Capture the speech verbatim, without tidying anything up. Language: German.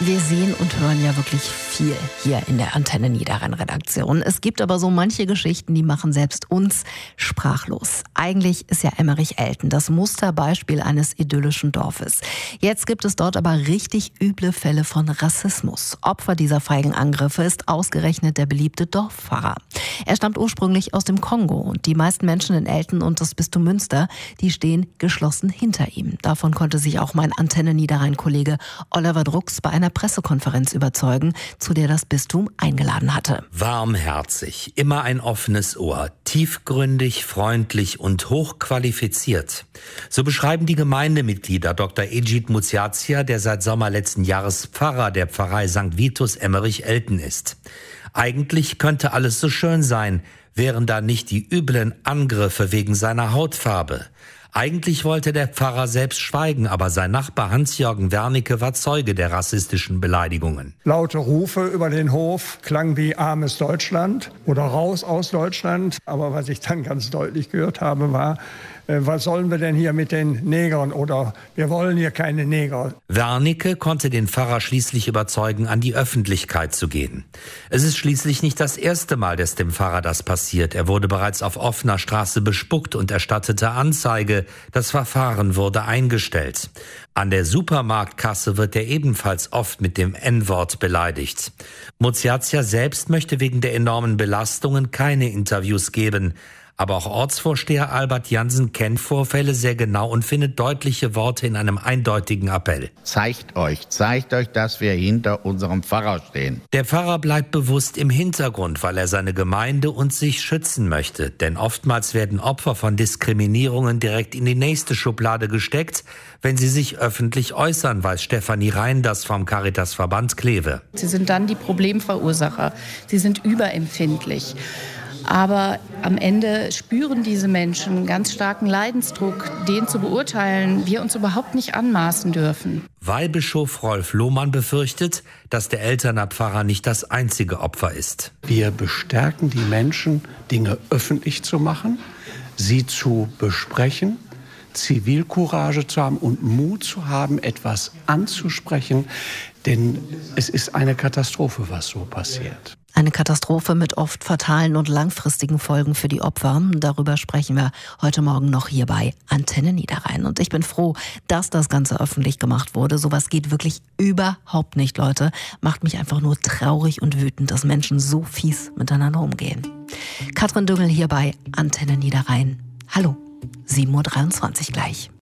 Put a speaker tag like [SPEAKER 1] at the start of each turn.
[SPEAKER 1] Wir sehen und hören ja wirklich viel hier in der Antenne Niederrhein-Redaktion. Es gibt aber so manche Geschichten, die machen selbst uns sprachlos. Eigentlich ist ja Emmerich-Elten das Musterbeispiel eines idyllischen Dorfes. Jetzt gibt es dort aber richtig üble Fälle von Rassismus. Opfer dieser feigen Angriffe ist ausgerechnet der beliebte Dorfpfarrer. Er stammt ursprünglich aus dem Kongo und die meisten Menschen in Elten und das Bistum Münster, die stehen geschlossen hinter ihm. Davon konnte sich auch mein Antenne Niederrhein-Kollege Oliver Drucks bei einer Pressekonferenz überzeugen, zu der das Bistum eingeladen hatte.
[SPEAKER 2] Warmherzig, immer ein offenes Ohr, tiefgründig, freundlich und hochqualifiziert. So beschreiben die Gemeindemitglieder Doktor Ejid Muziazia, der seit Sommer letzten Jahres Pfarrer der Pfarrei Sankt Vitus Emmerich-Elten ist. Eigentlich könnte alles so schön sein, wären da nicht die üblen Angriffe wegen seiner Hautfarbe. Eigentlich wollte der Pfarrer selbst schweigen, aber sein Nachbar Hans-Jürgen Wernicke war Zeuge der rassistischen Beleidigungen.
[SPEAKER 3] Laute Rufe über den Hof klangen wie armes Deutschland oder raus aus Deutschland. Aber was ich dann ganz deutlich gehört habe, war, äh, was sollen wir denn hier mit den Negern oder wir wollen hier keine Neger.
[SPEAKER 2] Wernicke konnte den Pfarrer schließlich überzeugen, an die Öffentlichkeit zu gehen. Es ist schließlich nicht das erste Mal, dass dem Pfarrer das passiert. Er wurde bereits auf offener Straße bespuckt und erstattete Anzeige. Das Verfahren wurde eingestellt. An der Supermarktkasse wird er ebenfalls oft mit dem En-Wort beleidigt. Muziazia selbst möchte wegen der enormen Belastungen keine Interviews geben. Aber auch Ortsvorsteher Albert Jansen kennt Vorfälle sehr genau und findet deutliche Worte in einem eindeutigen Appell.
[SPEAKER 4] Zeigt euch, zeigt euch, dass wir hinter unserem Pfarrer stehen.
[SPEAKER 2] Der Pfarrer bleibt bewusst im Hintergrund, weil er seine Gemeinde und sich schützen möchte. Denn oftmals werden Opfer von Diskriminierungen direkt in die nächste Schublade gesteckt, wenn sie sich öffentlich äußern, weiß Stefanie Reinders vom Caritasverband Kleve.
[SPEAKER 5] Sie sind dann die Problemverursacher. Sie sind überempfindlich. Aber am Ende spüren diese Menschen einen ganz starken Leidensdruck, den zu beurteilen wir uns überhaupt nicht anmaßen dürfen.
[SPEAKER 2] Weihbischof Rolf Lohmann befürchtet, dass der Elterner Pfarrer nicht das einzige Opfer ist.
[SPEAKER 6] Wir bestärken die Menschen, Dinge öffentlich zu machen, sie zu besprechen, Zivilcourage zu haben und Mut zu haben, etwas anzusprechen. Denn es ist eine Katastrophe, was so passiert.
[SPEAKER 1] Eine Katastrophe mit oft fatalen und langfristigen Folgen für die Opfer. Darüber sprechen wir heute Morgen noch hier bei Antenne Niederrhein. Und ich bin froh, dass das Ganze öffentlich gemacht wurde. Sowas geht wirklich überhaupt nicht, Leute. Macht mich einfach nur traurig und wütend, dass Menschen so fies miteinander umgehen. Katrin Düngel hier bei Antenne Niederrhein. Hallo, sieben Uhr dreiundzwanzig gleich.